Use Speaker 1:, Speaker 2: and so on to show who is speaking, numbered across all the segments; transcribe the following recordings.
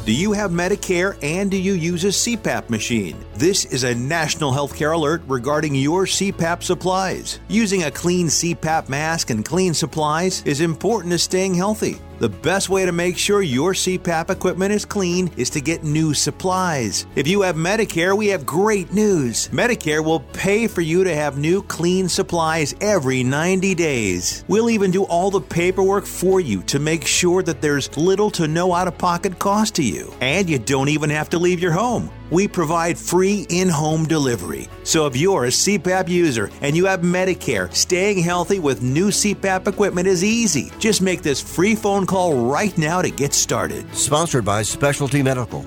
Speaker 1: Do you have Medicare and do you use a CPAP machine? This is a national healthcare alert regarding your CPAP supplies. Using a clean CPAP mask and clean supplies is important to staying healthy. The best way to make sure your CPAP equipment is clean is to get new supplies. If you have Medicare, we have great news. Medicare will pay for you to have new clean supplies every 90 days. We'll even do all the paperwork for you to make sure that there's little to no out-of-pocket cost to you. And you don't even have to leave your home. We provide free in-home delivery. So if you're a CPAP user and you have Medicare, staying healthy with new CPAP equipment is easy. Just make this free phone call right now to get started.
Speaker 2: Sponsored by Specialty Medical.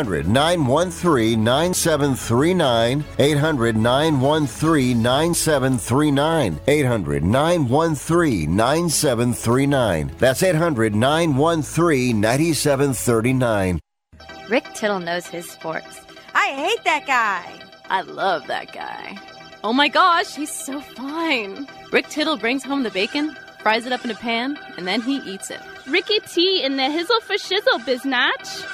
Speaker 2: 800-913-9739. 800-913-9739. 800-913-9739. That's 800-913-9739.
Speaker 3: Rick Tittle knows his sports.
Speaker 4: I hate that guy.
Speaker 5: I love that guy. Oh my gosh, he's so fine. Rick Tittle brings home the bacon, fries it up in a pan, and then he eats it.
Speaker 6: Ricky T in the hizzle for shizzle, biznatch.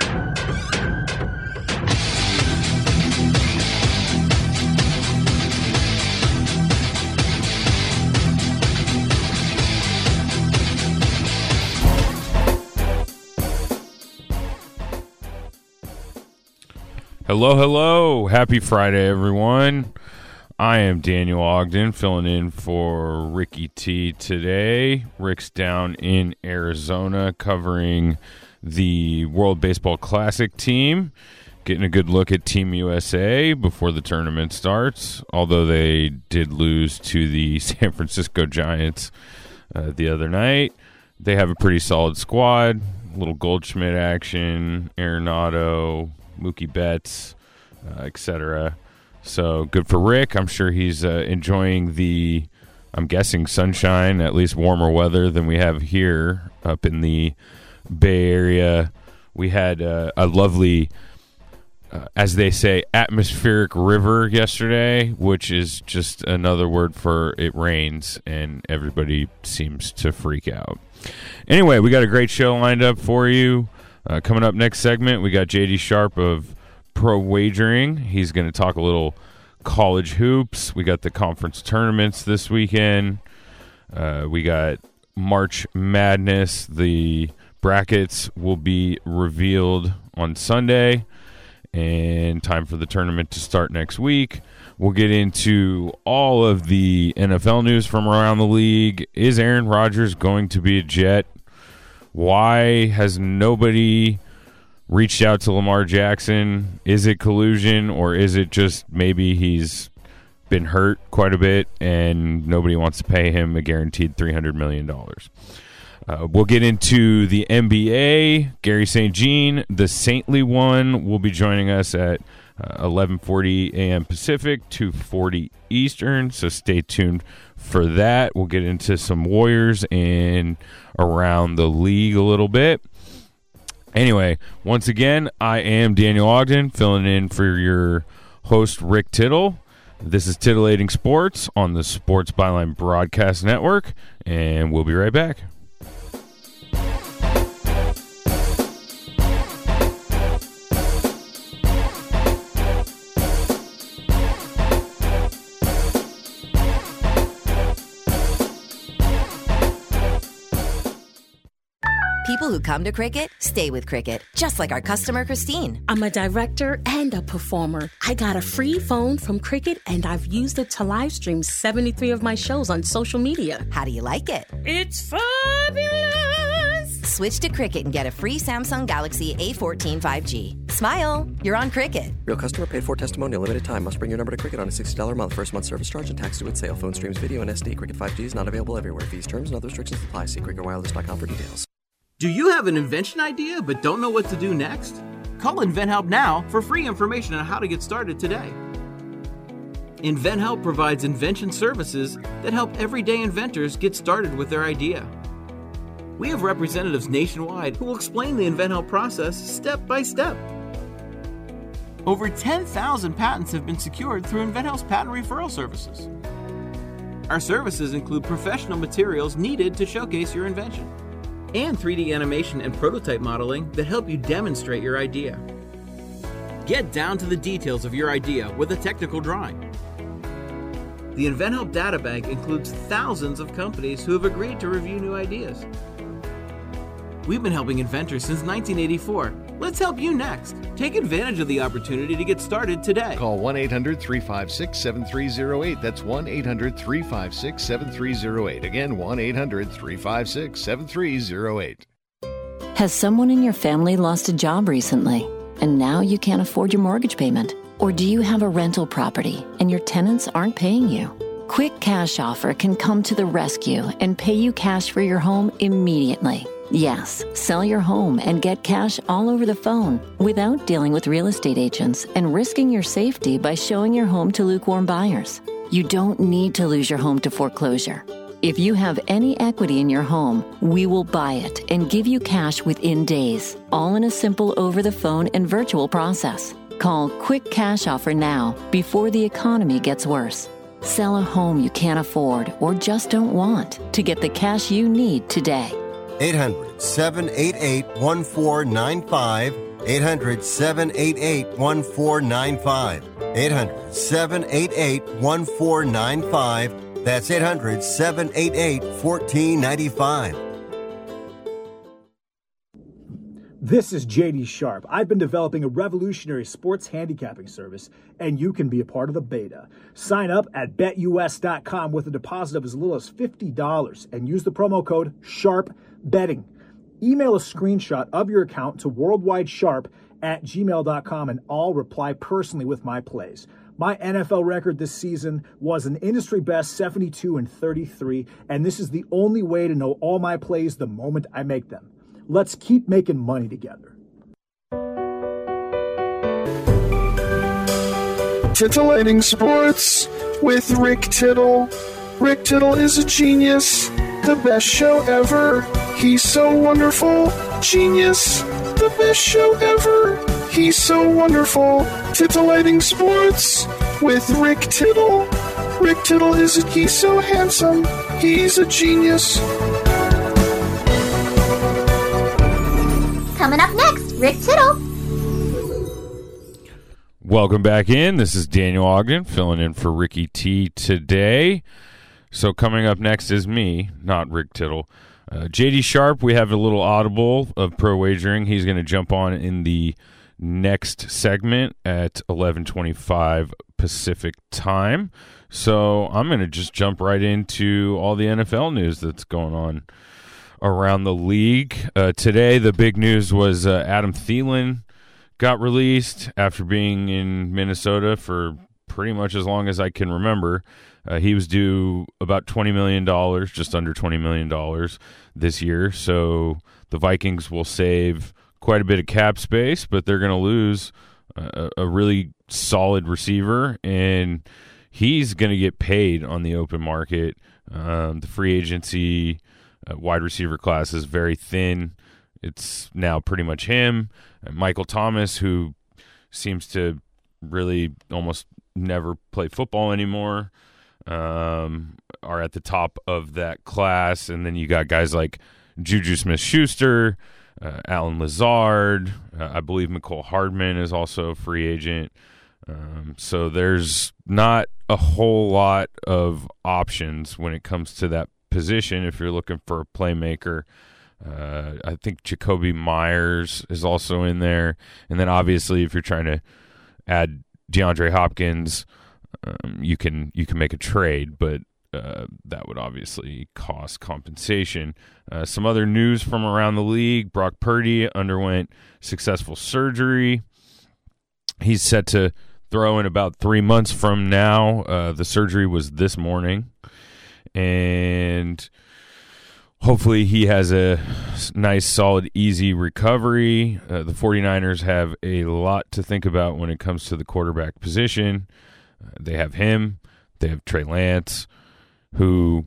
Speaker 7: Hello, hello. Happy Friday, everyone. I am Daniel Ogden, filling in for Ricky T today. Rick's down in Arizona covering the World Baseball Classic team, getting a good look at Team USA before the tournament starts, although they did lose to the San Francisco Giants the other night. They have a pretty solid squad, a little Goldschmidt action, Arenado, Mookie Betts, etc. So good for Rick. I'm sure he's enjoying the, I'm guessing, sunshine, at least warmer weather than we have here up in the Bay Area. We had a lovely, as they say, atmospheric river yesterday, which is just another word for it rains, and everybody seems to freak out. Anyway, we got a great show lined up for you. Coming up next segment, we got J.D. Sharp of Pro Wagering. He's going to talk a little college hoops. We got the conference tournaments this weekend. We got March Madness. The brackets will be revealed on Sunday, and time for the tournament to start next week. We'll get into all of the NFL news from around the league. Is Aaron Rodgers going to be a Jet? Why has nobody reached out to Lamar Jackson? Is it collusion, or is it just maybe he's been hurt quite a bit and nobody wants to pay him a guaranteed $300 million? We'll get into the NBA. Gary St. Jean, the saintly one, will be joining us at 11:40 a.m. Pacific, 2:40 Eastern, so stay tuned for that. We'll get into some Warriors and around the league a little bit. Anyway, once again, I am Daniel Ogden, filling in for your host, Rick Tittle. This is Titillating Sports on the Sports Byline Broadcast Network, and we'll be right back.
Speaker 8: People who come to Cricket stay with Cricket, just like our customer, Christine.
Speaker 9: I'm a director and a performer. I got a free phone from Cricket, and I've used it to live stream 73 of my shows on social media.
Speaker 8: How do you like it?
Speaker 9: It's fabulous!
Speaker 8: Switch to Cricket and get a free Samsung Galaxy A14 5G. Smile, you're on Cricket.
Speaker 10: Real customer paid for testimonial, limited time. Must bring your number to Cricket on a $60 a month. First month service charge and tax due at sale. Phone streams video and SD. Cricket 5G is not available everywhere. Fees, terms, and other restrictions apply. See cricketwireless.com for details.
Speaker 11: Do you have an invention idea but don't know what to do next? Call InventHelp now for free information on how to get started today. InventHelp provides invention services that help everyday inventors get started with their idea. We have representatives nationwide who will explain the InventHelp process step by step. Over 10,000 patents have been secured through InventHelp's patent referral services. Our services include professional materials needed to showcase your invention. and 3D animation and prototype modeling that help you demonstrate your idea. Get down to the details of your idea with a technical drawing. The InventHelp Databank includes thousands of companies who have agreed to review new ideas. We've been helping inventors since 1984. Let's help you next. Take advantage of the opportunity to get started today.
Speaker 12: Call 1-800-356-7308. That's 1-800-356-7308. Again, 1-800-356-7308.
Speaker 13: Has someone in your family lost a job recently, and now you can't afford your mortgage payment? Or do you have a rental property and your tenants aren't paying you? Quick Cash Offer can come to the rescue and pay you cash for your home immediately. Yes, sell your home and get cash all over the phone without dealing with real estate agents and risking your safety by showing your home to lukewarm buyers. You don't need to lose your home to foreclosure. If you have any equity in your home, we will buy it and give you cash within days, all in a simple over-the-phone and virtual process. Call Quick Cash Offer now before the economy gets worse. Sell a home you can't afford or just don't want to get the cash you need today.
Speaker 2: 800-788-1495. 800-788-1495. 800-788-1495. That's 800-788-1495.
Speaker 14: This is JD Sharp. I've been developing a revolutionary sports handicapping service, and you can be a part of the beta. Sign up at BetUS.com with a deposit of as little as $50 and use the promo code SHARPBetting. Email a screenshot of your account to worldwidesharp@gmail.com, and I'll reply personally with my plays. My NFL record this season was an industry best 72-33, and this is the only way to know all my plays the moment I make them. Let's keep making money together.
Speaker 15: Titillating Sports with Rick Tittle. Rick Tittle is a genius, the best show ever. He's so wonderful, genius, the best show ever. He's so wonderful. Titillating Sports with Rick Tittle. Rick Tittle he's so handsome, he's a genius.
Speaker 16: Coming up next, Rick Tittle.
Speaker 7: Welcome back in. This is Daniel Ogden filling in for Ricky T today. So coming up next is me, not Rick Tittle. JD Sharp, we have a little audible of pro wagering. He's going to jump on in the next segment at 11:25 Pacific time. So I'm going to just jump right into all the NFL news that's going on around the league. Today, the big news was Adam Thielen got released after being in Minnesota for pretty much as long as I can remember. He was due about $20 million, just under $20 million this year. So the Vikings will save quite a bit of cap space, but they're going to lose a really solid receiver, and he's going to get paid on the open market. The free agency wide receiver class is very thin. It's now pretty much him and Michael Thomas, who seems to really almost never play football anymore, are at the top of that class. And then you got guys like Juju Smith-Schuster, Alan Lazard, I believe Mecole Hardman is also a free agent. So there's not a whole lot of options when it comes to that position if you're looking for a playmaker. I think Jacoby Myers is also in there. And then obviously if you're trying to add DeAndre Hopkins, you can make a trade, but that would obviously cost compensation. Some other news from around the league: Brock Purdy underwent successful surgery. He's set to throw in about 3 months from now. The surgery was this morning, and hopefully he has a nice, solid, easy recovery. The 49ers have a lot to think about when it comes to the quarterback position. They have him. They have Trey Lance, who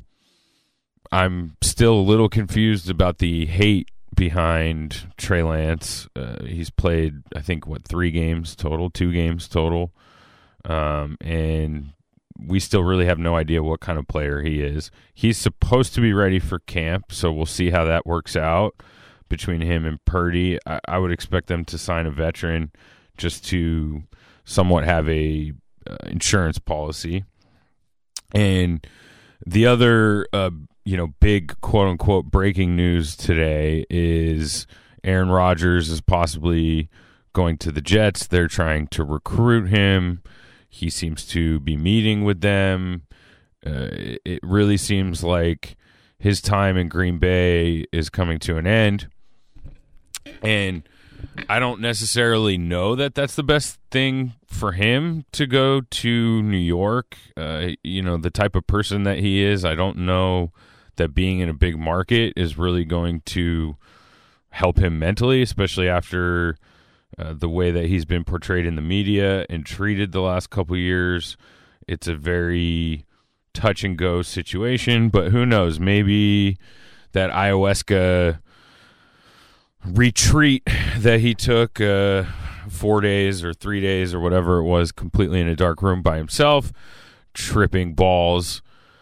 Speaker 7: I'm still a little confused about the hate behind Trey Lance. He's played, I think, 2 games total. And we still really have no idea what kind of player he is. He's supposed to be ready for camp, so we'll see how that works out between him and Purdy. I would expect them to sign a veteran just to somewhat have a insurance policy. And the other, big quote-unquote breaking news today is Aaron Rodgers is possibly going to the Jets. They're trying to recruit him. He seems to be meeting with them. It really seems like his time in Green Bay is coming to an end. And I don't necessarily know that that's the best thing for him to go to New York. The type of person that he is, I don't know that being in a big market is really going to help him mentally, especially after the way that he's been portrayed in the media and treated the last couple of years. It's a very touch and go situation, but who knows? Maybe that ayahuasca retreat that he took 4 days or 3 days or whatever it was, completely in a dark room by himself, tripping balls.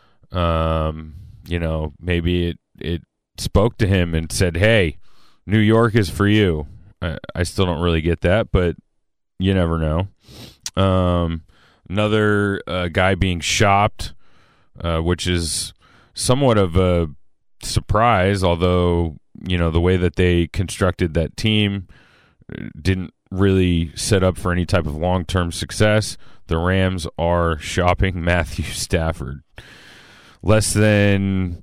Speaker 7: Maybe it spoke to him and said, hey, New York is for you. I still don't really get that, but you never know. Another guy being shopped, which is somewhat of a surprise, although, the way that they constructed that team didn't really set up for any type of long-term success. The Rams are shopping Matthew Stafford. Less than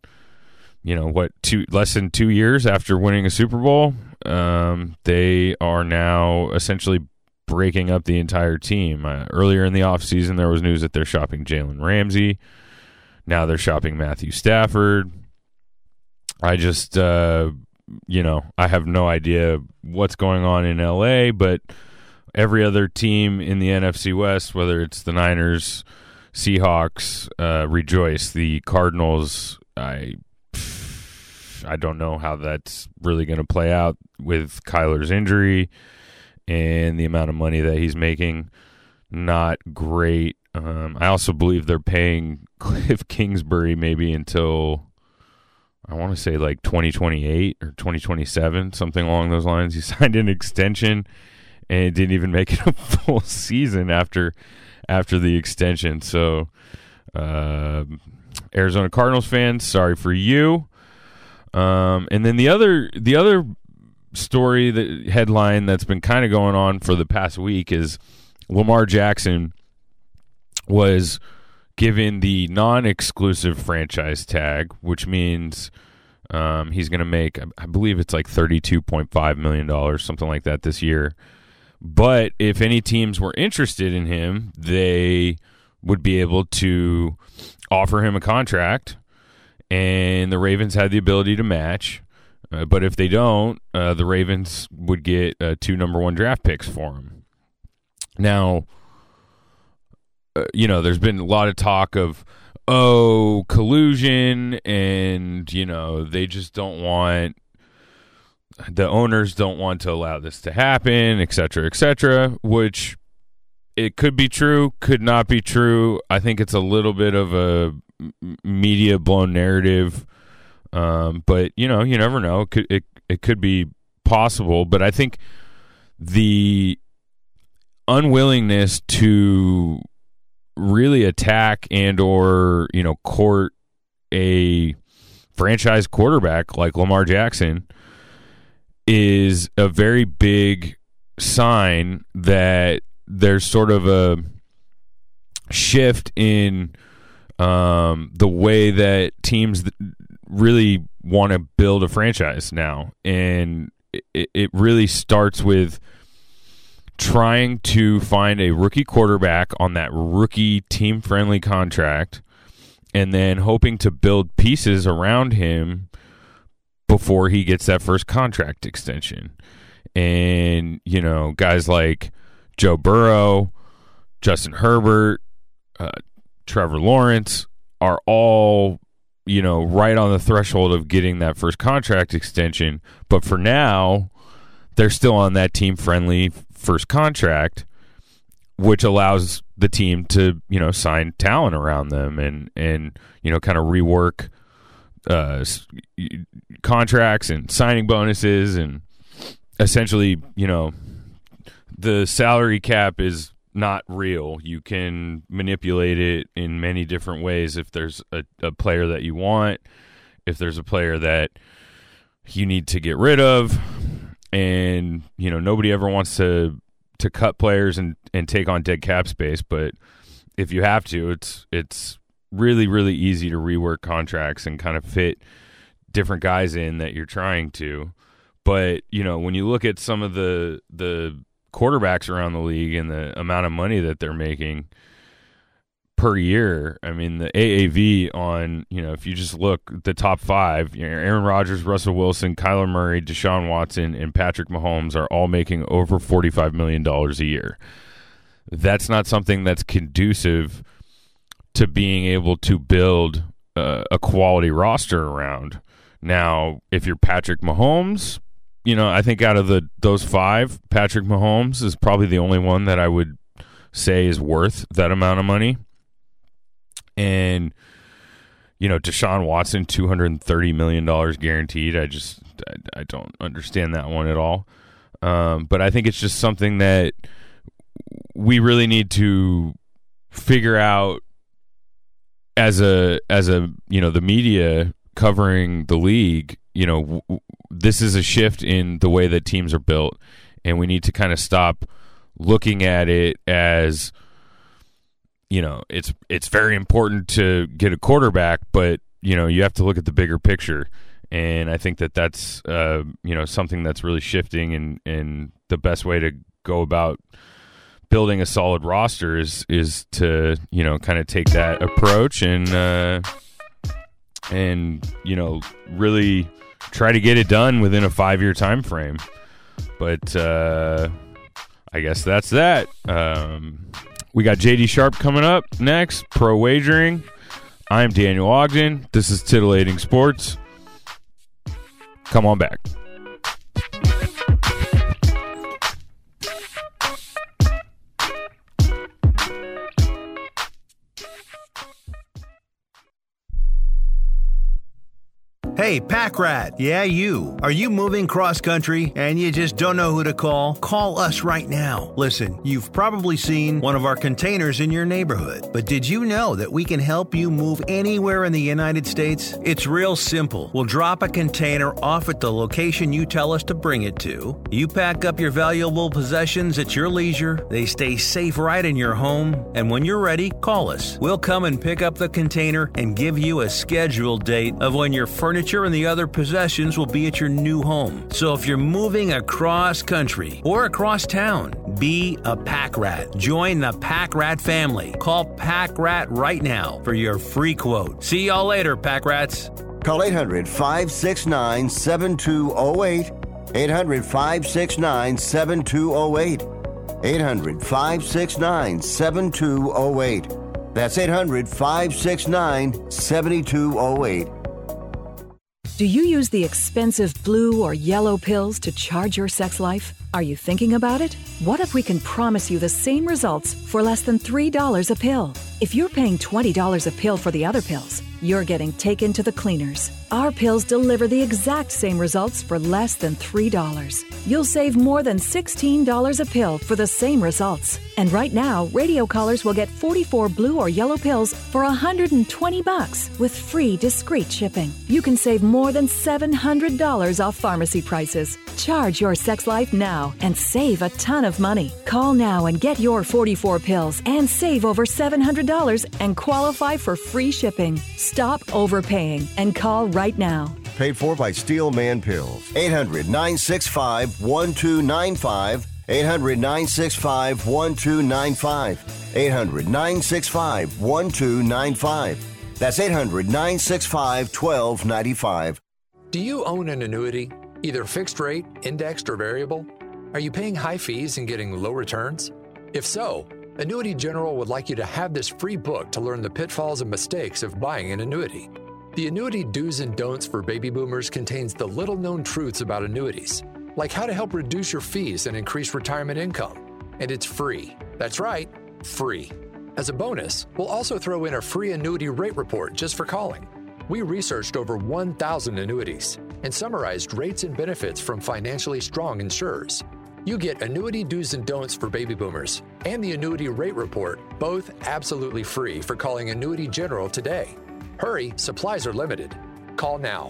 Speaker 7: 2 years after winning a Super Bowl, they are now essentially breaking up the entire team. Earlier in the offseason, there was news that they're shopping Jalen Ramsey. Now they're shopping Matthew Stafford. I just, I have no idea what's going on in LA, but every other team in the NFC West, whether it's the Niners, Seahawks, rejoice. The Cardinals, I don't know how that's really going to play out with Kyler's injury and the amount of money that he's making. Not great. I also believe they're paying Cliff Kingsbury maybe until, I want to say like 2028 or 2027, something along those lines. He signed an extension and didn't even make it a full season after the extension. So, Arizona Cardinals fans, sorry for you. And then the other story, the headline that's been kind of going on for the past week is Lamar Jackson was given the non-exclusive franchise tag, which means he's going to make, I believe it's like $32.5 million, something like that this year. But if any teams were interested in him, they would be able to offer him a contract, and the Ravens had the ability to match. But if they don't, the Ravens would get 2 number 1 draft picks for him. Now, there's been a lot of talk of, collusion, and, they just don't want, the owners don't want to allow this to happen, et cetera, which it could be true, could not be true. I think it's a little bit of a media blown narrative, but, you never know. It could be possible, but I think the unwillingness to really attack and or court a franchise quarterback like Lamar Jackson is a very big sign that there's sort of a shift in the way that teams really want to build a franchise now, and it really starts with trying to find a rookie quarterback on that rookie team-friendly contract and then hoping to build pieces around him before he gets that first contract extension. And, guys like Joe Burrow, Justin Herbert, Trevor Lawrence are all, right on the threshold of getting that first contract extension. But for now, they're still on that team-friendly first contract, which allows the team to, sign talent around them and kind of rework contracts and signing bonuses, and essentially, the salary cap is not real. You can manipulate it in many different ways. If there's a player that you want, if there's a player that you need to get rid of, and nobody ever wants to cut players and take on dead cap space, but if you have to, it's really, really easy to rework contracts and kind of fit different guys in that you're trying to. But when you look at some of the quarterbacks around the league and the amount of money that they're making per year, I mean, the AAV on, if you just look at the top five, Aaron Rodgers, Russell Wilson, Kyler Murray, Deshaun Watson, and Patrick Mahomes are all making over $45 million a year. That's not something that's conducive to being able to build a quality roster around. Now, if you're Patrick Mahomes, I think out of those five, Patrick Mahomes is probably the only one that I would say is worth that amount of money. And, Deshaun Watson, $230 million guaranteed. I don't understand that one at all. But I think it's just something that we really need to figure out as the media covering the league. This is a shift in the way that teams are built, and we need to kind of stop looking at it as, it's very important to get a quarterback, but you have to look at the bigger picture. And I think that's something that's really shifting, and the best way to go about building a solid roster is to kind of take that approach and really try to get it done within a 5-year time frame. But I guess that's that. We got JD Sharp coming up next, Pro Wagering. I'm Daniel Ogden. This is Titillating Sports. Come on back.
Speaker 1: Hey, Pack Rat. Yeah, you. Are you moving cross-country and you just don't know who to call? Call us right now. Listen, you've probably seen one of our containers in your neighborhood, but did you know that we can help you move anywhere in the United States? It's real simple. We'll drop a container off at the location you tell us to bring it to. You pack up your valuable possessions at your leisure. They stay safe right in your home. And when you're ready, call us. We'll come and pick up the container and give you a scheduled date of when your furniture and the other possessions will be at your new home. So if you're moving across country or across town, be a Pack Rat. Join the Pack Rat family. Call Pack Rat right now for your free quote. See y'all later, Pack Rats.
Speaker 12: Call 800-569-7208. 800-569-7208. 800-569-7208. That's 800-569-7208.
Speaker 16: Do you use the expensive blue or yellow pills to charge your sex life? Are you thinking about it? What if we can promise you the same results for less than $3 a pill? If you're paying $20 a pill for the other pills, you're getting taken to the cleaners. Our pills deliver the exact same results for less than $3. You'll save more than $16 a pill for the same results. And right now, radio callers will get 44 blue or yellow pills for $120 with free discreet shipping. You can save more than $700 off pharmacy prices. Charge your sex life now and save a ton of money. Call now and get your 44 pills and save over $700 and qualify for free shipping. Stop overpaying and call right now.
Speaker 12: Paid for by Steel Man Pills. 800-965-1295. 800-965-1295. 800-965-1295. That's 800-965-1295.
Speaker 17: Do you own an annuity, either fixed rate, indexed, or variable? Are you paying high fees and getting low returns? If so, Annuity General would like you to have this free book to learn the pitfalls and mistakes of buying an annuity. The Annuity Do's and Don'ts for Baby Boomers contains the little-known truths about annuities, like how to help reduce your fees and increase retirement income, and it's free. That's right, free. As a bonus, we'll also throw in a free annuity rate report just for calling. We researched over 1,000 annuities and summarized rates and benefits from financially strong insurers. You get annuity do's and don'ts for baby boomers and the annuity rate report, both absolutely free for calling Annuity General today. Hurry, supplies are limited. Call now.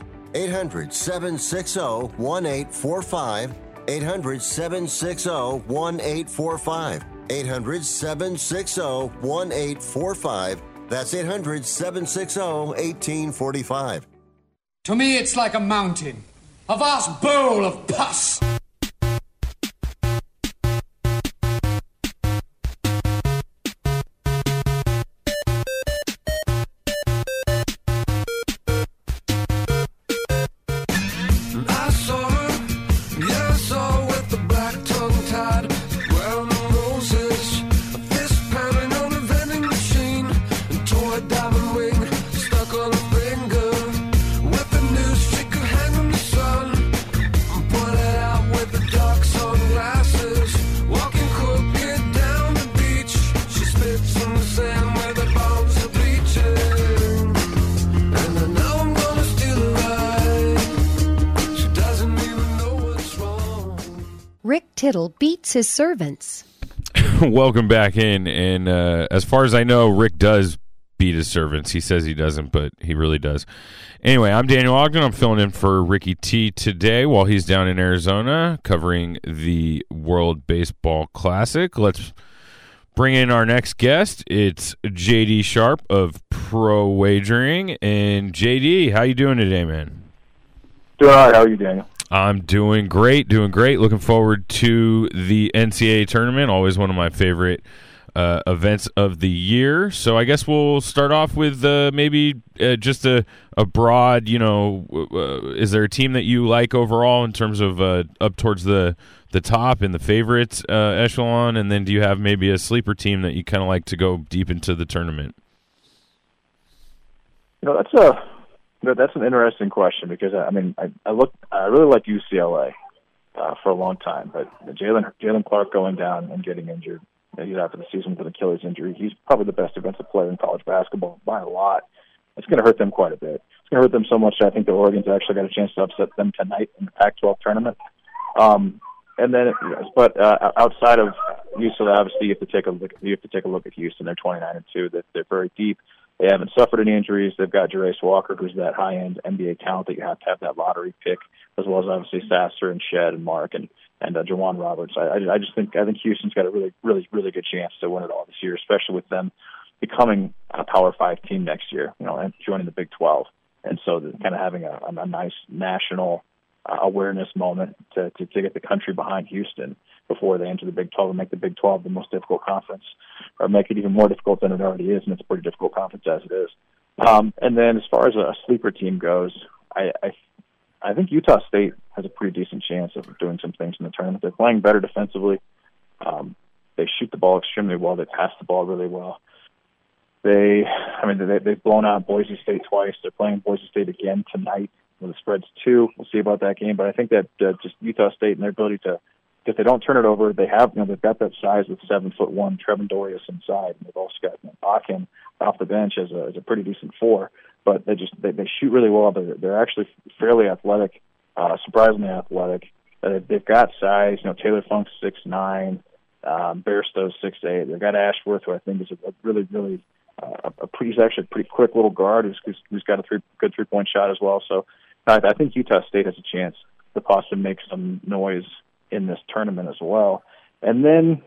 Speaker 12: 800-760-1845. 800-760-1845. 800-760-1845. That's 800-760-1845.
Speaker 18: To me, it's like a mountain, a vast bowl of pus.
Speaker 19: Rick Tittle beats his servants.
Speaker 7: Welcome back in. And as far as I know, Rick does beat his servants. He says he doesn't, but he really does. Anyway, I'm Daniel Ogden. I'm filling in for Ricky T today while he's down in Arizona covering the World Baseball Classic. Let's bring in our next guest. It's JD Sharp of Pro Wagering. And JD, how you doing today, man?
Speaker 20: Doing all right. How are you, Daniel?
Speaker 7: I'm doing great. Looking forward to the NCAA tournament. Always one of my favorite events of the year. So I guess we'll start off with maybe just a broad, is there a team that you like overall in terms of up towards the top in the favorites echelon? And then do you have maybe a sleeper team that you kind of like to go deep into the tournament?
Speaker 20: That's an interesting question because I really like UCLA for a long time, but Jalen Clark going down and getting injured, he's out for the season with an Achilles injury. He's probably the best defensive player in college basketball by a lot. It's going to hurt them quite a bit. It's going to hurt them so much that I think that Oregon's actually got a chance to upset them tonight in the Pac-12 tournament. Outside of UCLA, obviously you have to take a look at Houston. They're 29-2. They're very deep. They haven't suffered any injuries. They've got Jarace Walker, who's that high-end NBA talent that you have to have that lottery pick, as well as obviously Sasser and Shed and Mark and Jawan Roberts. I think Houston's got a really, really, really good chance to win it all this year, especially with them becoming a Power 5 team next year, and joining the Big 12. And so kind of having a nice national awareness moment to get the country behind Houston before they enter the Big 12 and make the Big 12 the most difficult conference, or make it even more difficult than it already is, and it's a pretty difficult conference as it is. And then as far as a sleeper team goes, I think Utah State has a pretty decent chance of doing some things in the tournament. They're playing better defensively. They shoot the ball extremely well. They pass the ball really well. They've blown out Boise State twice. They're playing Boise State again tonight. The spread's 2. We'll see about that game, but I think that just Utah State and their ability to, if they don't turn it over, they've got that size with 7'1" Trevin Dorius inside, and they've also got Bakken off the bench as a pretty decent 4. But they shoot really well. They're actually fairly athletic, surprisingly athletic. They've got size. Taylor Funk's 6'9", Bairstow's 6'8". They've got Ashworth, who I think is a really, really he's actually a pretty quick little guard who's got a good 3-point shot as well. So I think Utah State has a chance to possibly make some noise in this tournament as well. And then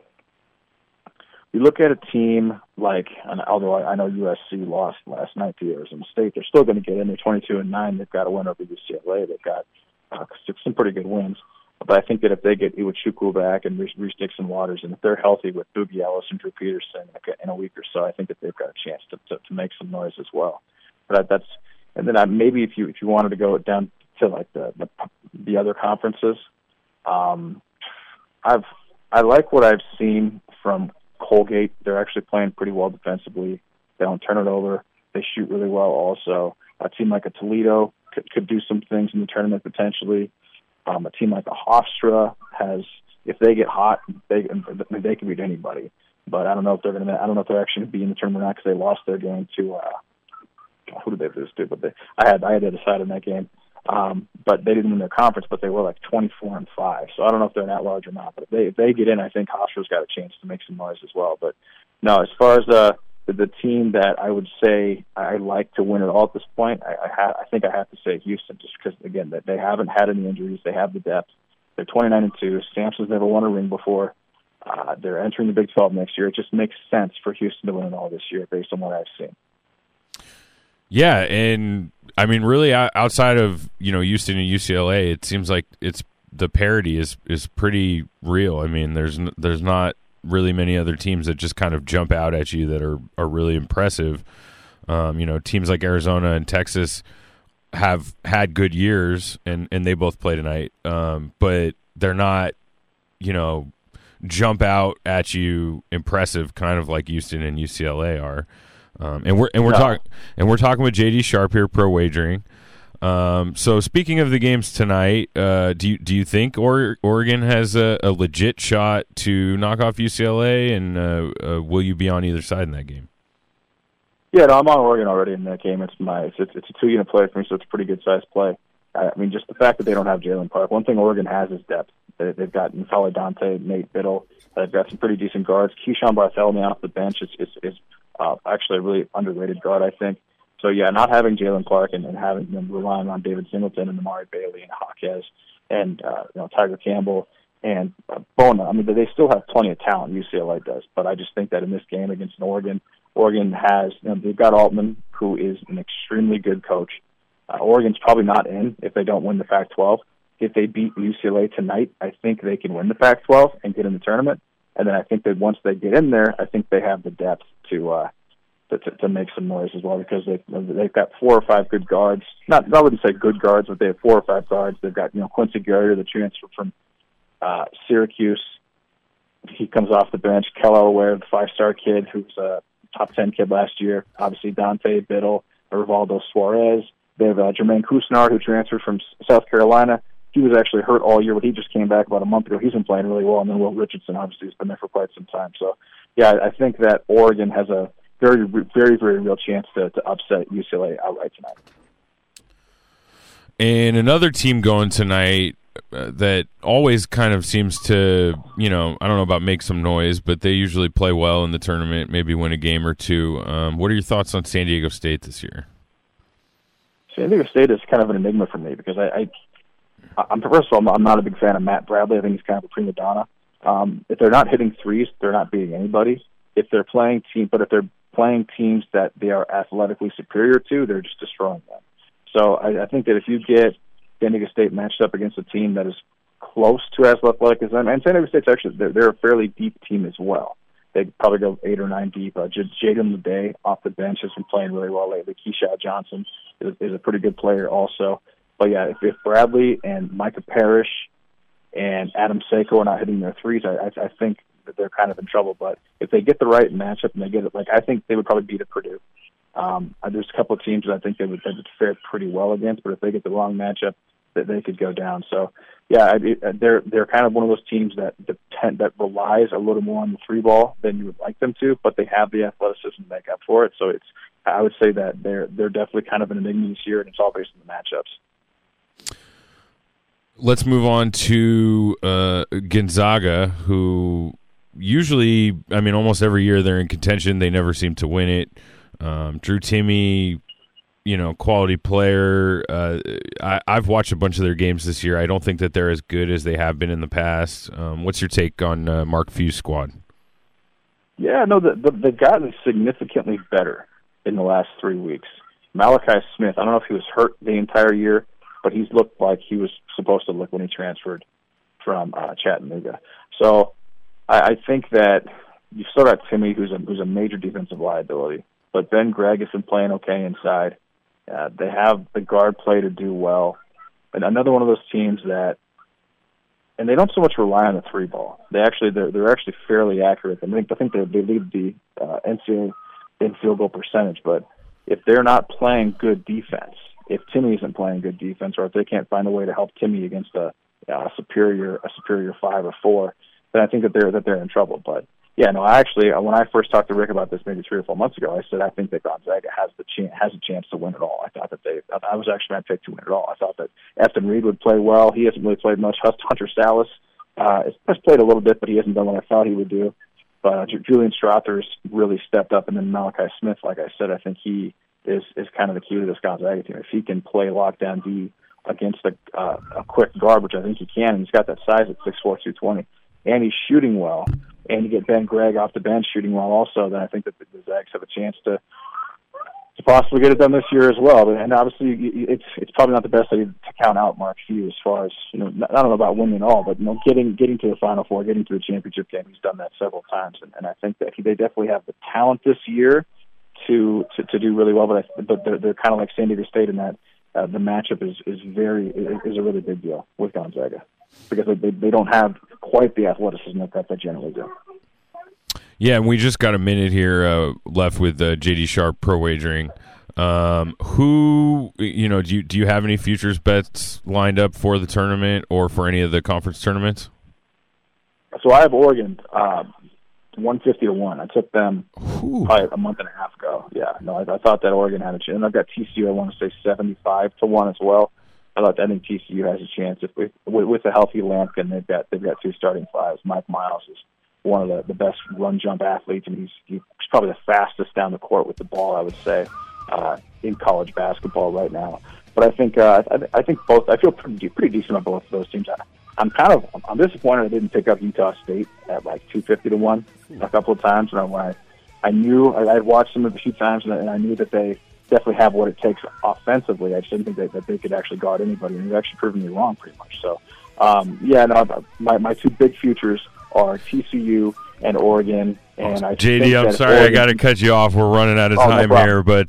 Speaker 20: you look at a team like, although I know USC lost last night to Arizona State, they're still going to get in. They're 22-9. They've got a win over UCLA. They've got some pretty good wins. But I think that if they get Iwuchukwu back and Reese Dixon Waters, and if they're healthy with Boogie Ellis and Drew Peterson in a week or so, I think that they've got a chance to make some noise as well. But and then maybe if you wanted to go down to like the other conferences, I like what I've seen from Colgate. They're actually playing pretty well defensively. They don't turn it over. They shoot really well also. A team like a Toledo could do some things in the tournament potentially. A team like a Hofstra has if they get hot, they can beat anybody. But I don't know if they're actually going to be in the tournament or not because they lost their game to who did they lose to? But I had to decide in that game. But they didn't win their conference, but they were like 24-5. So I don't know if they're in that large or not. But if they get in, I think Hofstra's got a chance to make some noise as well. But no, as far as the team that I would say I like to win it all at this point, I think I have to say Houston, just because again that they haven't had any injuries, they have the depth. They're 29-2. Sampson's never won a ring before. They're entering the Big 12 next year. It just makes sense for Houston to win it all this year based on what I've seen.
Speaker 7: Yeah, and I mean, really, outside of Houston and UCLA, it seems like the parity is pretty real. I mean, there's not really many other teams that just kind of jump out at you that are really impressive. Teams like Arizona and Texas have had good years, and they both play tonight, but they're not, jump out at you impressive, kind of like Houston and UCLA are. And we're talking with JD Sharp here, Pro Wagering. So speaking of the games tonight, do you think Oregon has a legit shot to knock off UCLA, and will you be on either side in that game?
Speaker 20: Yeah, no, I'm on Oregon already in that game. It's a 2-unit play for me, so it's a pretty good sized play. I mean, just the fact that they don't have Jalen Park. One thing Oregon has is depth. They've got N'Faly Dante, Nate Biddle. They've got some pretty decent guards. Keyshawn Bartholomew off the bench is actually a really underrated guard, I think. So, yeah, not having Jalen Clark and having them relying on David Singleton and Amari Bailey and Hawkes and Tiger Campbell and Bona. I mean, they still have plenty of talent, UCLA does. But I just think that in this game against Oregon has, they've got Altman, who is an extremely good coach. Oregon's probably not in if they don't win the Pac-12. If they beat UCLA tonight, I think they can win the Pac-12 and get in the tournament. And then I think that once they get in there, I think they have the depth to make some noise as well, because they've got 4 or 5 good guards. I wouldn't say good guards, but they have 4 or 5 guards. They've got Quincy Guerrier, the transfer from Syracuse. He comes off the bench. Kello Ware, the 5-star kid who's a top 10 kid last year. Obviously Dante Biddle, Rivaldo Suarez. They have Jermaine Cousinard, who transferred from South Carolina. He was actually hurt all year, but he just came back about a month ago. He's been playing really well. And then Will Richardson, obviously, has been there for quite some time. So, yeah, I think that Oregon has a very, very, very real chance to upset UCLA outright tonight.
Speaker 7: And another team going tonight that always kind of seems to, I don't know about make some noise, but they usually play well in the tournament, maybe win a game or two. What are your thoughts on San Diego State this year?
Speaker 20: San Diego State is kind of an enigma for me because I'm first of all, I'm not a big fan of Matt Bradley. I think he's kind of a prima donna. If they're not hitting threes, they're not beating anybody. If they're playing teams that they are athletically superior to, they're just destroying them. So I think that if you get San Diego State matched up against a team that is close to as athletic as them, and San Diego State's actually they're a fairly deep team as well. They probably go 8 or 9 deep. Jaden Leday off the bench has been playing really well lately. Keyshawn Johnson is a pretty good player also. But, yeah, if Bradley and Micah Parrish and Adam Seiko are not hitting their threes, I think that they're kind of in trouble. But if they get the right matchup and they get it, I think they would probably beat a Purdue. There's a couple of teams that I think they would fare pretty well against, but if they get the wrong matchup, that they could go down. So, yeah, they're kind of one of those teams that relies a little more on the 3 ball than you would like them to, but they have the athleticism to make up for it. So I would say that they're definitely kind of an enigma this year, and it's all based on the matchups.
Speaker 7: Let's move on to Gonzaga, who usually, almost every year they're in contention. They never seem to win it. Drew Timme, quality player. I've watched a bunch of their games this year. I don't think that they're as good as they have been in the past. What's your take on Mark Few's squad?
Speaker 20: Yeah, no, they've gotten significantly better in the last 3 weeks. Malachi Smith, I don't know if he was hurt the entire year, but he's looked like he was supposed to look when he transferred from Chattanooga. So I think that you still got Timme, who's a major defensive liability, but Ben Gregg has been playing okay inside. They have the guard play to do well. And another one of those teams that, and they don't so much rely on the 3 ball. They're actually fairly accurate. I think they lead the NCAA in field goal percentage. But if they're not playing good defense, if Timme isn't playing good defense, or if they can't find a way to help Timme against a a superior 5 or 4, then I think that they're in trouble. But yeah, no, I actually, when I first talked to Rick about this maybe 3 or 4 months ago, I said I think that Gonzaga has a chance to win it all. I thought that I was actually my pick to win it all. I thought that Efton Reed would play well. He hasn't really played much. Hunter Salas has played a little bit, but he hasn't done what I thought he would do. But Julian Strother's really stepped up, and then Malachi Smith, like I said, I think he is kind of the key to this Gonzaga team. If he can play lockdown D against a quick guard, which I think he can, and he's got that size at 6'4", 220, and he's shooting well, and you get Ben Gregg off the bench shooting well also, then I think that the Zags have a chance to possibly get it done this year as well. And obviously, it's probably not the best idea to count out Mark Few as far as, I don't know about winning all, but getting to the Final Four, getting to the championship game, he's done that several times, and I think that they definitely have the talent this year to do really well. But they're kind of like San Diego State in that the matchup is a really big deal with Gonzaga, because they don't have quite the athleticism that they generally do.
Speaker 7: Yeah, and we just got a minute here left with JD Sharp Pro Wagering. Who, do you have any futures bets lined up for the tournament or for any of the conference tournaments?
Speaker 20: So I have Oregon 150-1. I took them probably a month and a half ago. Yeah, no, I thought that Oregon had a chance. And I've got TCU. I want to say 75-1 as well. I think TCU has a chance with a healthy Lampkin. They've got 2 starting 5s. Mike Miles is one of the best run jump athletes, and he's probably the fastest down the court with the ball, I would say, in college basketball right now. But I think both. I feel pretty decent on both of those teams. I'm disappointed I didn't pick up Utah State at like 250-1 a couple of times. And I knew I had watched them a few times, and I knew that they definitely have what it takes offensively. I just didn't think that they could actually guard anybody, and they've actually proven me wrong pretty much. So, my 2 big futures are TCU and Oregon. And
Speaker 7: JD, I'm sorry, Oregon, I got to cut you off. We're running out of time here, but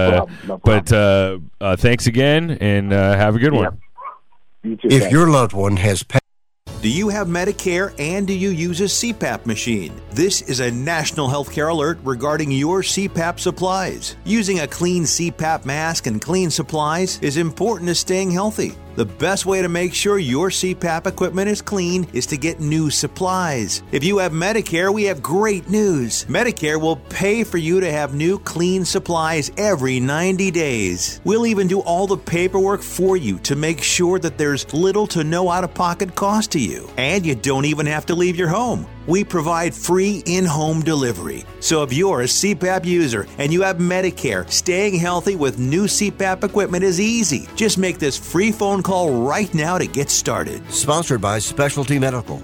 Speaker 7: thanks again, and have a good one.
Speaker 20: You too,
Speaker 2: if your loved one has
Speaker 1: Do you have Medicare and do you use a CPAP machine? This is a national healthcare alert regarding your CPAP supplies. Using a clean CPAP mask and clean supplies is important to staying healthy. The best way to make sure your CPAP equipment is clean is to get new supplies. If you have Medicare, we have great news. Medicare will pay for you to have new clean supplies every 90 days. We'll even do all the paperwork for you to make sure that there's little to no out-of-pocket cost to you. And you don't even have to leave your home. We provide free in-home delivery. So if you're a CPAP user and you have Medicare, staying healthy with new CPAP equipment is easy. Just make this free phone call right now to get started.
Speaker 2: Sponsored by Specialty Medical.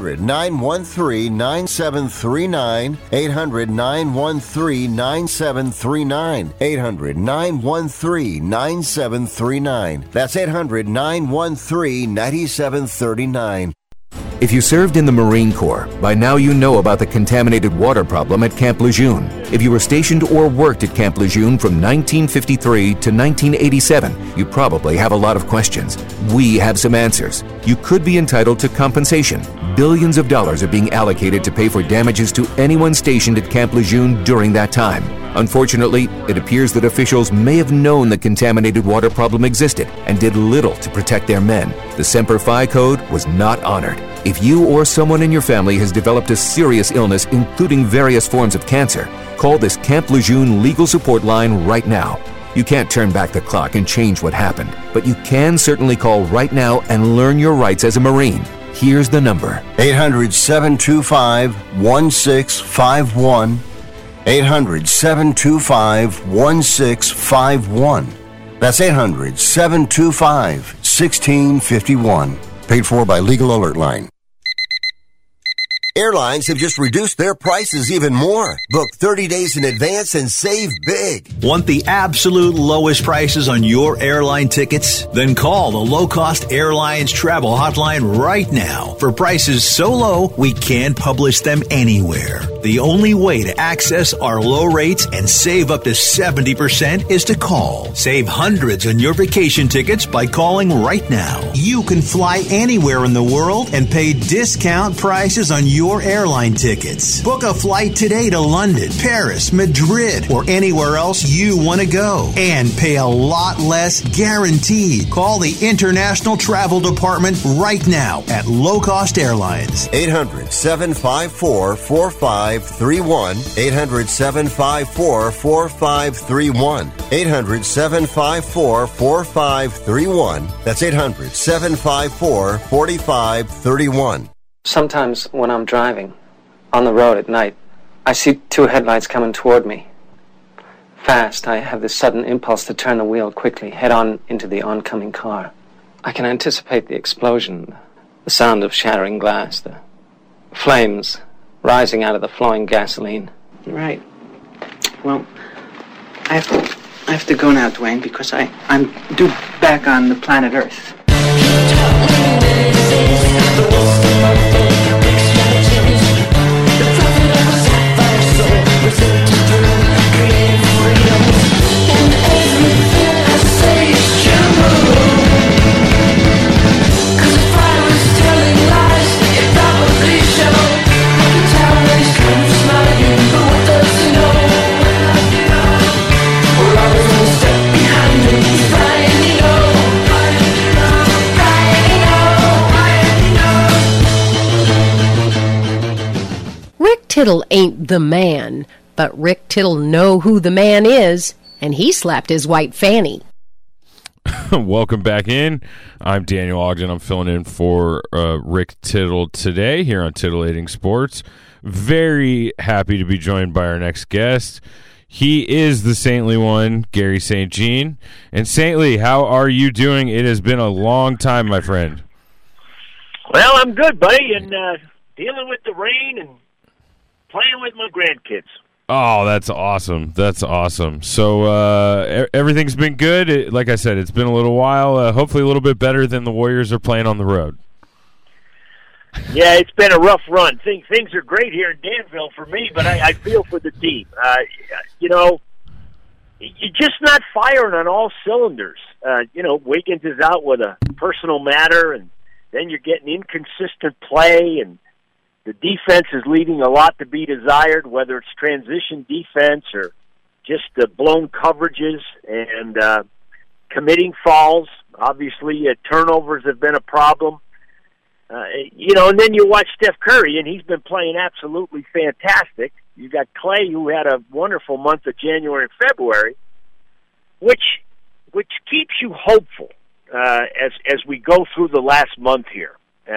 Speaker 2: 800-913-9739. 800-913-9739. 800-913-9739. That's 800-913-9739.
Speaker 21: If you served in the Marine Corps, by now you know about the contaminated water problem at Camp Lejeune. If you were stationed or worked at Camp Lejeune from 1953 to 1987, you probably have a lot of questions. We have some answers. You could be entitled to compensation. Billions of dollars are being allocated to pay for damages to anyone stationed at Camp Lejeune during that time. Unfortunately, it appears that officials may have known the contaminated water problem existed and did little to protect their men. The Semper Fi code was not honored. If you or someone in your family has developed a serious illness, including various forms of cancer, call this Camp Lejeune legal support line right now. You can't turn back the clock and change what happened, but you can certainly call right now and learn your rights as a Marine. Here's the number.
Speaker 2: 800-725-1651. 800-725-1651. That's 800-725-1651. Paid for by Legal Alert Line.
Speaker 12: Airlines have just reduced their prices even more. Book 30 days in advance and save big.
Speaker 1: Want the absolute lowest prices on your airline tickets? Then call the Low Cost Airlines Travel Hotline right now for prices so low we can't publish them anywhere. The only way to access our low rates and save up to 70% is to call. Save hundreds on your vacation tickets by calling right now. You can fly anywhere in the world and pay discount prices on your airline tickets. Book a flight today to London, Paris, Madrid, or anywhere else you want to go. And pay a lot less guaranteed. Call the International Travel Department right now at Low Cost Airlines.
Speaker 12: 800-754-4531. 800-754-4531. 800-754-4531. That's 800-754-4531.
Speaker 3: Sometimes when I'm driving on the road at night, I see two headlights coming toward me. Fast, I have this sudden impulse to turn the wheel quickly, head on into the oncoming car. I can anticipate the explosion, the sound of shattering glass, the flames rising out of the flowing gasoline.
Speaker 22: Right. Well, I have to go now, Dwayne, because I'm due back on the planet Earth.
Speaker 19: Rick Tittle ain't the man, but Rick Tittle know who the man is, and he slapped his white fanny.
Speaker 7: Welcome back in. I'm Daniel Ogden. I'm filling in for Rick Tittle today here on Titillating Sports. Very happy to be joined by our next guest. He is the saintly one, Gary St. Jean. And Saintly, how are you doing? It has been a long time, my friend.
Speaker 23: Well, I'm good, buddy, and dealing with the rain and playing with my grandkids.
Speaker 7: Oh, that's awesome. That's awesome. So everything's been good. Like I said, it's been a little while. Hopefully a little bit better than the Warriors are playing on the road.
Speaker 23: Yeah, it's been a rough run. Things are great here in Danville for me, but I feel for the team. You're just not firing on all cylinders. Wiggins is out with a personal matter, and then you're getting inconsistent play, and the defense is leaving a lot to be desired, whether it's transition defense or just the blown coverages and committing fouls. Obviously, turnovers have been a problem. And then you watch Steph Curry, and he's been playing absolutely fantastic. You got Clay, who had a wonderful month of January and February, which keeps you hopeful as we go through the last month here.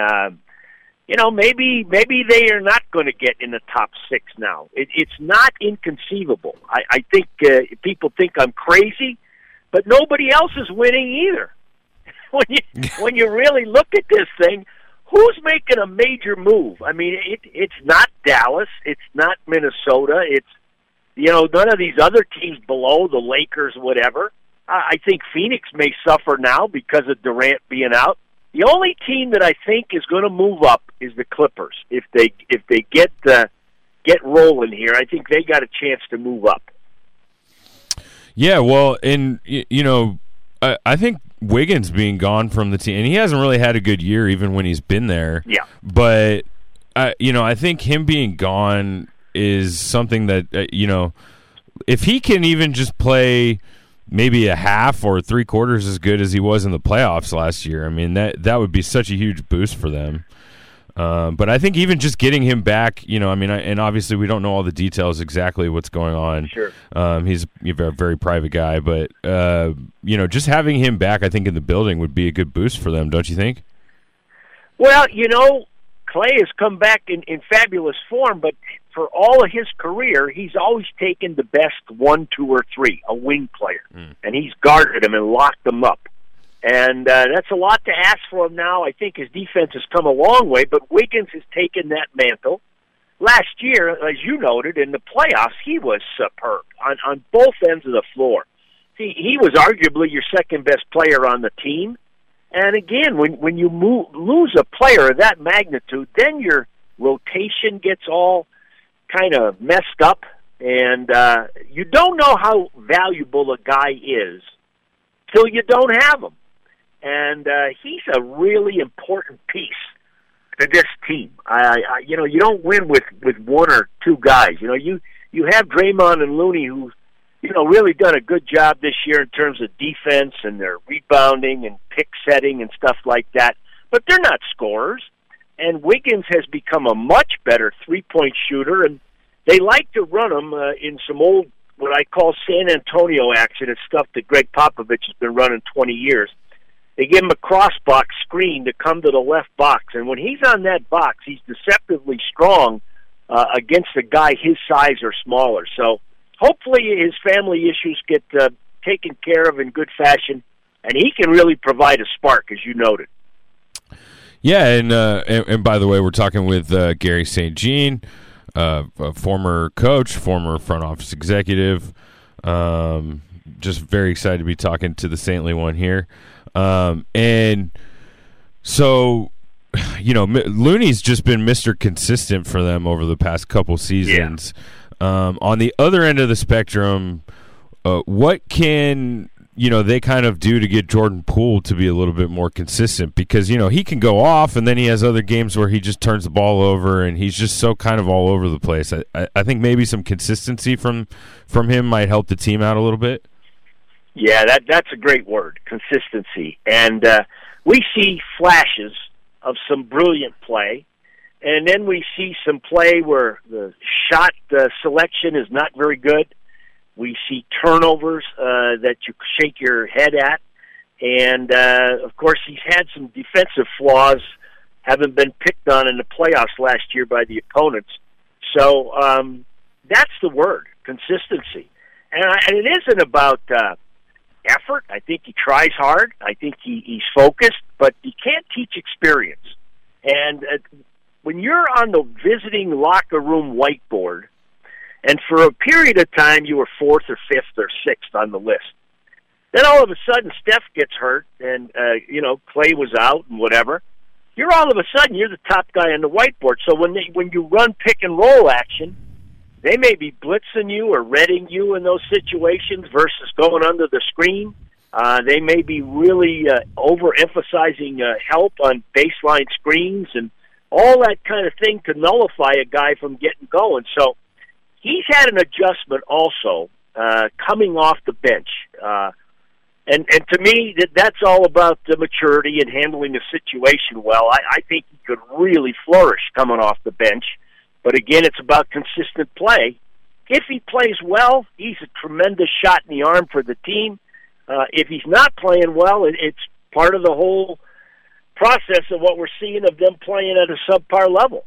Speaker 23: Maybe they are not going to get in the top six now. It's not inconceivable. I think people think I'm crazy, but nobody else is winning either. When you really look at this thing, who's making a major move? I mean, it's not Dallas. It's not Minnesota. It's, none of these other teams below, the Lakers, whatever. I think Phoenix may suffer now because of Durant being out. The only team that I think is going to move up is the Clippers. If they get rolling here, I think they got a chance to move up.
Speaker 7: Yeah, well, and I think Wiggins being gone from the team, and he hasn't really had a good year even when he's been there.
Speaker 23: Yeah,
Speaker 7: but I think him being gone is something that if he can even just play maybe a half or 3/4 as good as he was in the playoffs last year, I mean, that would be such a huge boost for them. But I think even just getting him back, and obviously we don't know all the details exactly what's going on.
Speaker 23: Sure.
Speaker 7: He's a very private guy, but just having him back, I think in the building would be a good boost for them, don't you think?
Speaker 23: Well, Clay has come back in fabulous form, but for all of his career, he's always taken the best 1, 2, or 3, a wing player, and he's guarded him and locked them up. And that's a lot to ask for him now. I think his defense has come a long way, but Wiggins has taken that mantle. Last year, as you noted, in the playoffs, he was superb on both ends of the floor. He was arguably your second-best player on the team. And again, when you lose a player of that magnitude, then your rotation gets all kind of messed up, and you don't know how valuable a guy is till you don't have him. And he's a really important piece to this team. You don't win with one or two guys. You have Draymond and Looney, who really done a good job this year in terms of defense and their rebounding and pick setting and stuff like that. But they're not scorers. And Wiggins has become a much better three-point shooter, and they like to run him in some old, what I call San Antonio action. It's stuff that Greg Popovich has been running 20 years. They give him a cross-box screen to come to the left box, and when he's on that box, he's deceptively strong against a guy his size or smaller. So hopefully his family issues get taken care of in good fashion, and he can really provide a spark, as you noted.
Speaker 7: Yeah, and by the way, we're talking with Gary St. Jean, a former coach, former front office executive. Just very excited to be talking to the saintly one here. And so, Looney's just been Mr. Consistent for them over the past couple seasons. Yeah. On the other end of the spectrum, what can they kind of do to get Jordan Poole to be a little bit more consistent? Because, he can go off, and then he has other games where he just turns the ball over, and he's just so kind of all over the place. I think maybe some consistency from him might help the team out a little bit.
Speaker 23: Yeah, that's a great word, consistency. And we see flashes of some brilliant play, and then we see some play where the shot selection is not very good. We see turnovers that you shake your head at. And, of course, he's had some defensive flaws, having been picked on in the playoffs last year by the opponents. So that's the word, consistency. And it isn't about effort. I think he tries hard. I think he's focused. But you can't teach experience. And when you're on the visiting locker room whiteboard, and for a period of time you were fourth or fifth or sixth on the list, then all of a sudden Steph gets hurt, and Clay was out and whatever. You're all of a sudden you're the top guy on the whiteboard. So when you run pick and roll action, they may be blitzing you or reading you in those situations versus going under the screen. They may be really overemphasizing help on baseline screens and all that kind of thing to nullify a guy from getting going. So he's had an adjustment also coming off the bench. And to me, that's all about the maturity and handling the situation well. I think he could really flourish coming off the bench. But again, it's about consistent play. If he plays well, he's a tremendous shot in the arm for the team. If he's not playing well, it's part of the whole process of what we're seeing of them playing at a subpar level.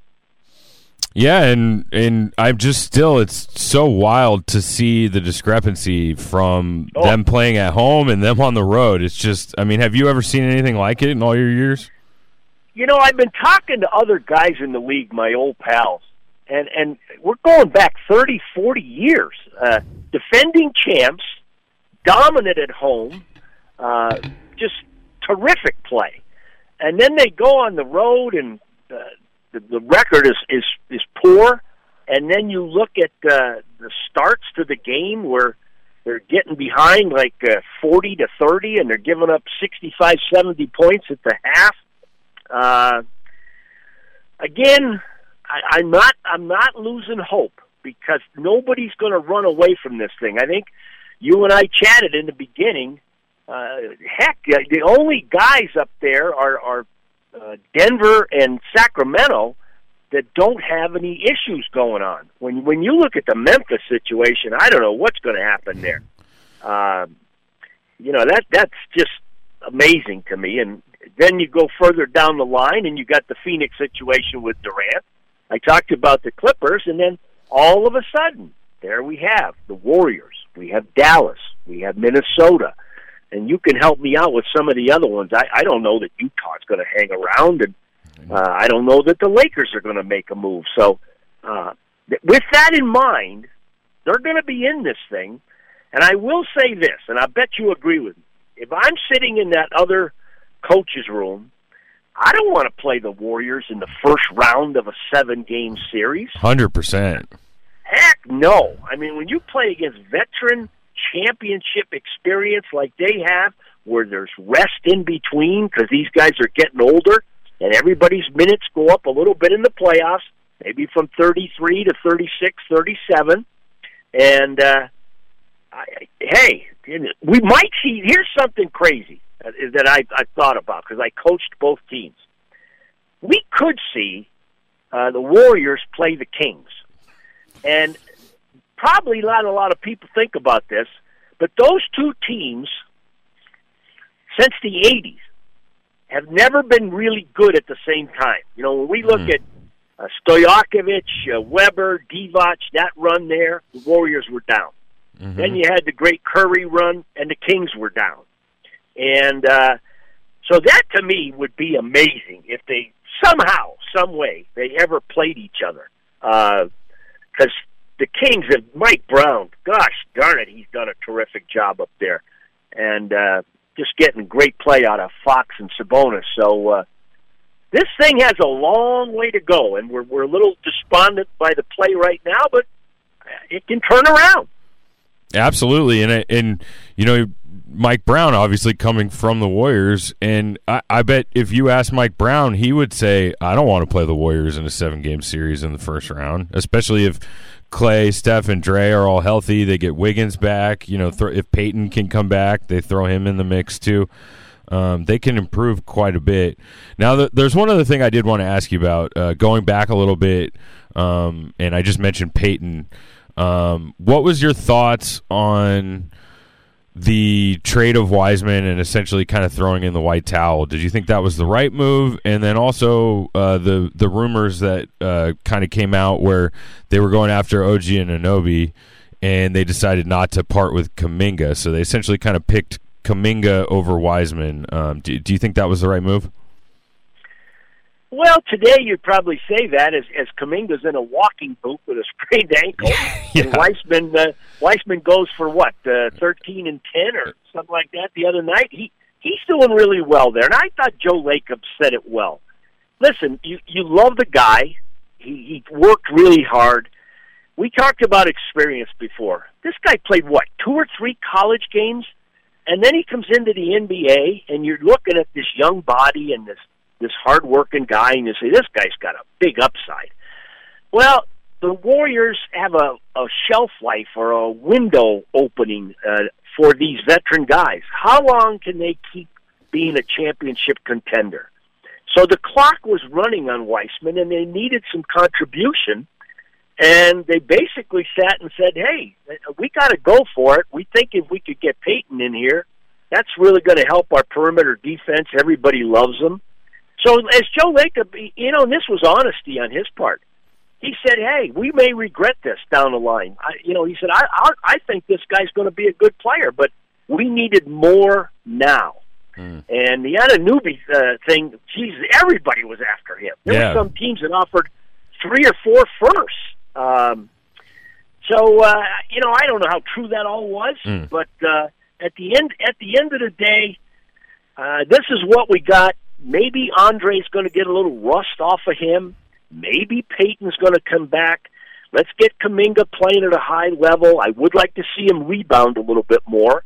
Speaker 7: Yeah, and I'm just still, it's so wild to see the discrepancy from them playing at home and them on the road. It's just, have you ever seen anything like it in all your years?
Speaker 23: I've been talking to other guys in the league, my old pals, and we're going back 30, 40 years. Defending champs, dominant at home, just terrific play. And then they go on the road, and the record is poor. And then you look at the starts to the game where they're getting behind like 40-30, and they're giving up 65, 70 points at the half. Again, I'm not losing hope, because nobody's going to run away from this thing. I think you and I chatted in the beginning. The only guys up there are Denver and Sacramento that don't have any issues going on. When you look at the Memphis situation, I don't know what's going to happen there. That's just amazing to me. And then you go further down the line, and you got the Phoenix situation with Durant. I talked about the Clippers, and then all of a sudden, there we have the Warriors. We have Dallas. We have Minnesota. And you can help me out with some of the other ones. I don't know that Utah's going to hang around, and I don't know that the Lakers are going to make a move. So with that in mind, they're going to be in this thing. And I will say this, and I bet you agree with me. If I'm sitting in that other coach's room, I don't want to play the Warriors in the first round of a 7-game series.
Speaker 7: 100%.
Speaker 23: Heck no. I mean, when you play against veteran championship experience like they have, where there's rest in between because these guys are getting older and everybody's minutes go up a little bit in the playoffs, maybe from 33 to 36, 37. And, hey, we might see, here's something crazy that I've thought about because I coached both teams. We could see the Warriors play the Kings. And probably not a lot of people think about this, but those two teams, since the 80s, have never been really good at the same time. You know, when we look at Stojakovic, Weber, Divac, that run there, the Warriors were down. Mm-hmm. Then you had the great Curry run, and the Kings were down. And so that, to me, would be amazing if they somehow, some way, they ever played each other. Because the Kings have Mike Brown, gosh darn it, he's done a terrific job up there. And just getting great play out of Fox and Sabonis. So this thing has a long way to go, and we're a little despondent by the play right now, but it can turn around.
Speaker 7: Absolutely, and you know, Mike Brown obviously coming from the Warriors, and I bet if you ask Mike Brown, he would say, I don't want to play the Warriors in a 7-game series in the first round, especially if Clay, Steph, and Dre are all healthy. They get Wiggins back. You know, if Peyton can come back, they throw him in the mix too. They can improve quite a bit. Now, there's one other thing I did want to ask you about, going back a little bit, and I just mentioned Peyton. What was your thoughts on the trade of Wiseman and essentially kind of throwing in the white towel? Did you think that was the right move? And then also the rumors that kind of came out where they were going after OG and Anunoby, and they decided not to part with Kuminga. So they essentially kind of picked Kuminga over Wiseman. Do you think that was the right move?
Speaker 23: Well, today you'd probably say that as Kuminga's in a walking boot with a sprained ankle,
Speaker 7: yeah.
Speaker 23: And Wiseman goes for what, 13 and 10 or something like that the other night. He's doing really well there, and I thought Joe Lacob said it well. Listen, you love the guy. He worked really hard. We talked about experience before. This guy played, 2 or 3 college games, and then he comes into the NBA, and you're looking at this young body and this hard-working guy, and you say, this guy's got a big upside. Well, the Warriors have a shelf life or a window opening for these veteran guys. How long can they keep being a championship contender? So the clock was running on Wiseman, and they needed some contribution, and they basically sat and said, hey, we got to go for it. We think if we could get Peyton in here, that's really going to help our perimeter defense. Everybody loves him. So as Joe Lacob, and this was honesty on his part, he said, hey, we may regret this down the line. He said, I think this guy's going to be a good player, but we needed more now. And the Anunoby thing, geez, everybody was after him. There were some teams that offered 3 or 4 firsts. So I don't know how true that all was, but at the end of the day, this is what we got. Maybe Andre's going to get a little rust off of him. Maybe Peyton's going to come back. Let's get Kuminga playing at a high level. I would like to see him rebound a little bit more.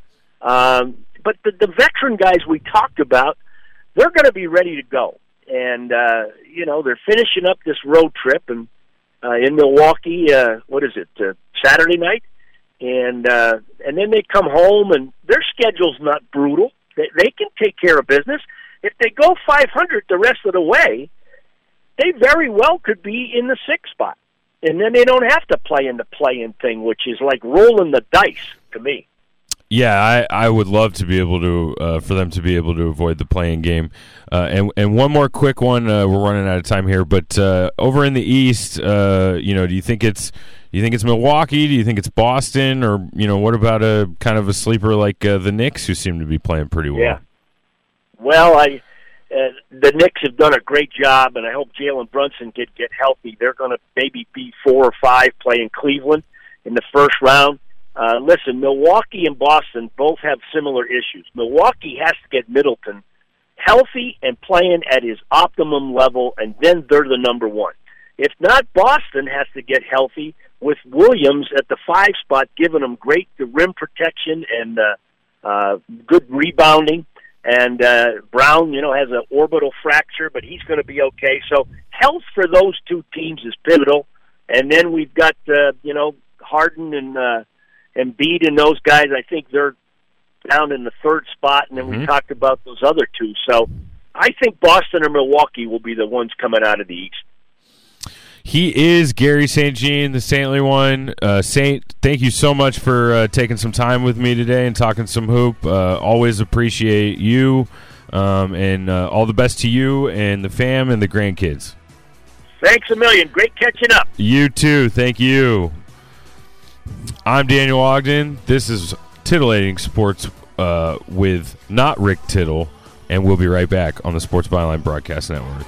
Speaker 23: But the veteran guys we talked about, they're going to be ready to go. And, they're finishing up this road trip in Milwaukee, Saturday night? And then they come home, and their schedule's not brutal. They can take care of business. If they go 500 the rest of the way, they very well could be in the 6th spot. And then they don't have to play in the play-in thing, which is like rolling the dice to me.
Speaker 7: Yeah, I would love to be able to for them to be able to avoid the play-in game. And one more quick one. We're running out of time here, but over in the East, do you think it's Milwaukee? Do you think it's Boston? Or what about a kind of a sleeper like the Knicks, who seem to be playing pretty well?
Speaker 23: Yeah. Well, the Knicks have done a great job, and I hope Jalen Brunson get healthy. They're going to maybe be 4 or 5 playing Cleveland in the first round. Listen, Milwaukee and Boston both have similar issues. Milwaukee has to get Middleton healthy and playing at his optimum level, and then they're the number one. If not, Boston has to get healthy with Williams at the 5 spot, giving them great rim protection and good rebounding. And Brown, has an orbital fracture, but he's going to be okay. So health for those two teams is pivotal. And then we've got, Harden and Embiid and those guys. I think they're down in the 3rd spot. And then we talked about those other two. So I think Boston or Milwaukee will be the ones coming out of the East.
Speaker 7: He is Gary St. Jean, the saintly one. Saint, thank you so much for taking some time with me today and talking some hoop. Always appreciate you, and all the best to you and the fam and the grandkids.
Speaker 23: Thanks a million. Great catching up.
Speaker 7: You too. Thank you. I'm Daniel Ogden. This is Titillating Sports with not Rick Tittle, and we'll be right back on the Sports Byline Broadcast Network.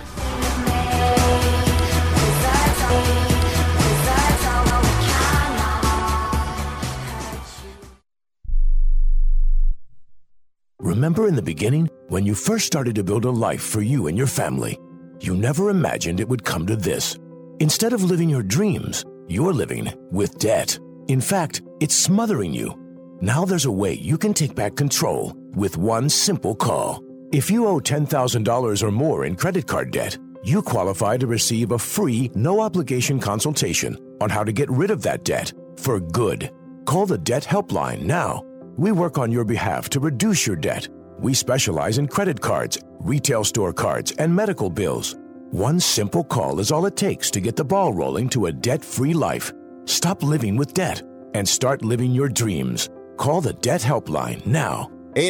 Speaker 4: Remember in the beginning, when you first started to build a life for you and your family, you never imagined it would come to this. Instead of living your dreams, you're living with debt. In fact, it's smothering you. Now there's a way you can take back control with one simple call. If you owe $10,000 or more in credit card debt, you qualify to receive a free, no-obligation consultation on how to get rid of that debt for good. Call the Debt Helpline now. We work on your behalf to reduce your debt. We specialize in credit cards, retail store cards, and medical bills. One simple call is all it takes to get the ball rolling to a debt-free life. Stop living with debt and start living your dreams. Call the Debt Helpline now.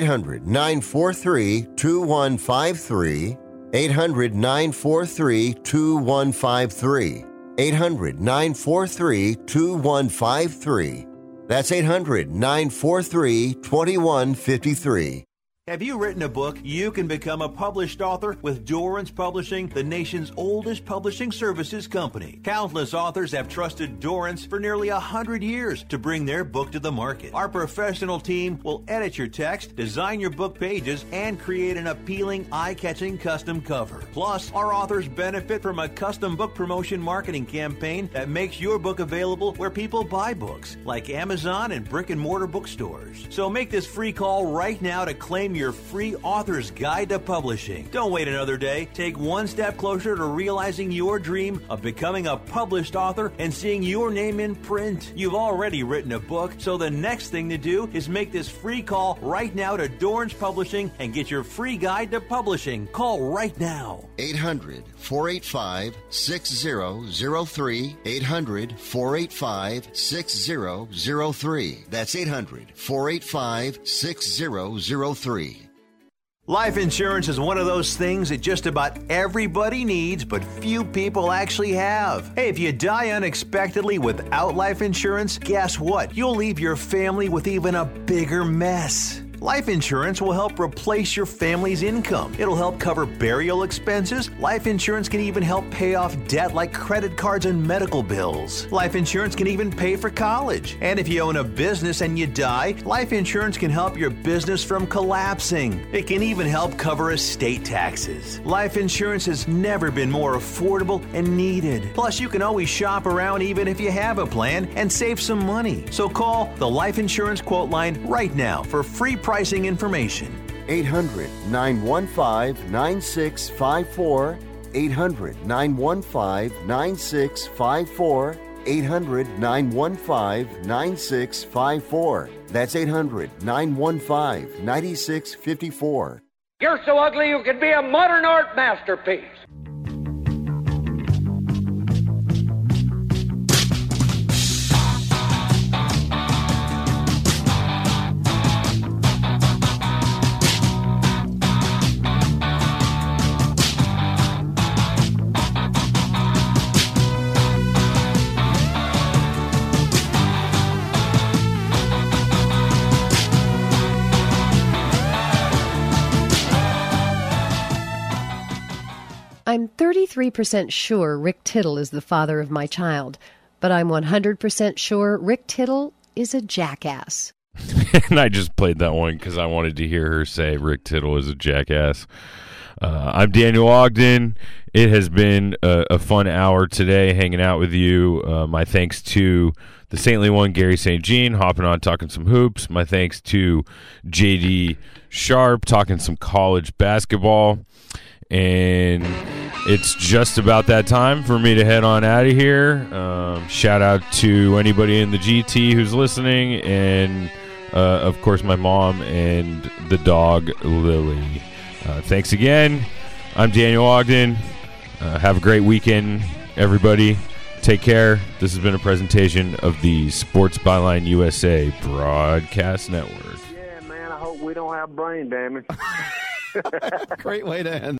Speaker 12: 800-943-2153. 800-943-2153. 800-943-2153. That's 800-943-2153.
Speaker 1: Have you written a book? You can become a published author with Dorrance Publishing, the nation's oldest publishing services company. Countless authors have trusted Dorrance for nearly 100 years to bring their book to the market. Our professional team will edit your text, design your book pages, and create an appealing, eye-catching custom cover. Plus, our authors benefit from a custom book promotion marketing campaign that makes your book available where people buy books, like Amazon and brick-and-mortar bookstores. So make this free call right now to claim your free author's guide to publishing. Don't wait another day. Take one step closer to realizing your dream of becoming a published author and seeing your name in print. You've already written a book, so the next thing to do is make this free call right now to Dorrance Publishing and get your free guide to publishing. Call right now.
Speaker 12: 800-485-6003. 800-485-6003. That's 800-485-6003.
Speaker 1: Life insurance is one of those things that just about everybody needs, but few people actually have. Hey, if you die unexpectedly without life insurance, guess what? You'll leave your family with even a bigger mess. Life insurance will help replace your family's income. It'll help cover burial expenses. Life insurance can even help pay off debt like credit cards and medical bills. Life insurance can even pay for college. And if you own a business and you die, life insurance can help your business from collapsing. It can even help cover estate taxes. Life insurance has never been more affordable and needed. Plus, you can always shop around even if you have a plan and save some money. So call the Life Insurance Quote Line right now for free pricing information.
Speaker 12: 800-915-9654. 800-915-9654. 800-915-9654. That's 800-915-9654.
Speaker 18: You're so ugly you could be a modern art masterpiece.
Speaker 19: I'm 33% sure Rick Tittle is the father of my child, but I'm 100% sure Rick Tittle is a jackass.
Speaker 7: And I just played that one because I wanted to hear her say Rick Tittle is a jackass. I'm Daniel Ogden. It has been a fun hour today hanging out with you. My thanks to the Saintly one, Gary St. Jean, hopping on, talking some hoops. My thanks to JD Sharp, talking some college basketball. And it's just about that time for me to head on out of here. Shout out to anybody in the GT who's listening, and of course my mom and the dog Lily. Thanks again. I'm Daniel Ogden. Have a great weekend, everybody. Take care. This has been a presentation of the Sports Byline USA Broadcast Network.
Speaker 5: Yeah, man, I hope we don't have brain damage.
Speaker 6: Great way to end.